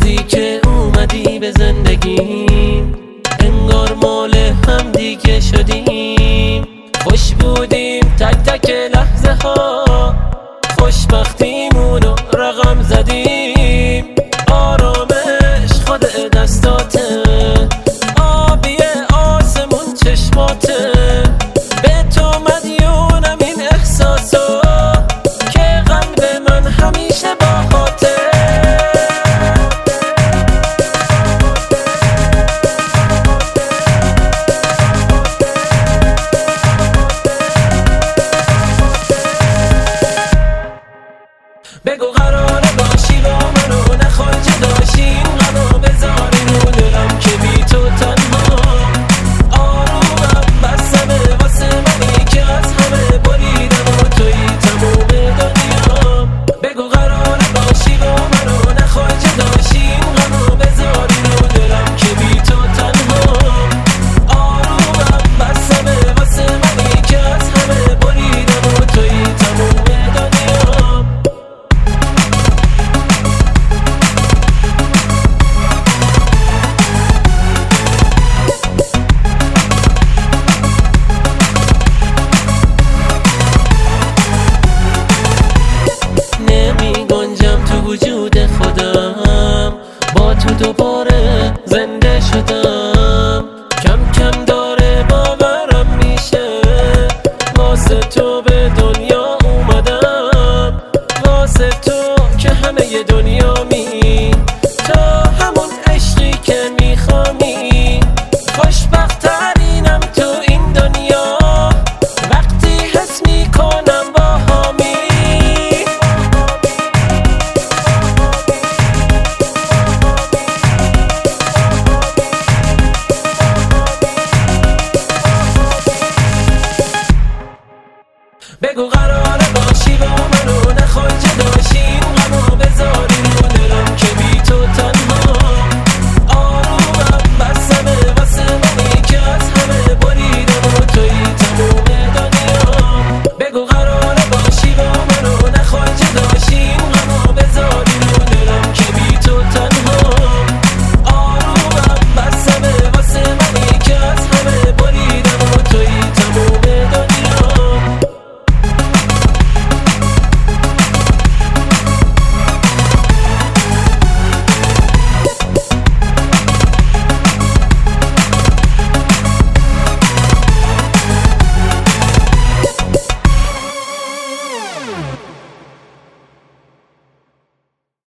روزی که اومدی به زندگیم انگار مال هم دیگه شدیم. خوش بودیم تک تک لحظه ها، خوشبختیمونو رقم زدیم. آرامش خود دستاته، آبی آسمون چشماته. به تو مدیونم این احساسو که قلب من همیشه باهاته. بگو قراره باشی با منو، نخوای جداشیم غمو بذاری رو دلم که بی تو تنها. آرومم بسمه واسه منی که از همه بریدم و توی تموم دنیا. بگو قراره باشی با منو، نخوای جداشیم غمو بذاری رو دلم که بی تو تنها. آرومم بسمه واسه منی که از همه بریدم و توی تموم دنیا. وجود خودم با تو دوباره زنده شدم. کم کم داره باورم میشه، واسه تو به دنیا اومدم. واسه تو که همه دنیا می، تو همون عشقی که میخوامی. خوشبخت ترینم تو این دنیا وقتی حس میکنم با همی. بگو قراره باشی با منو، نخوای جداشیم غمو بذاری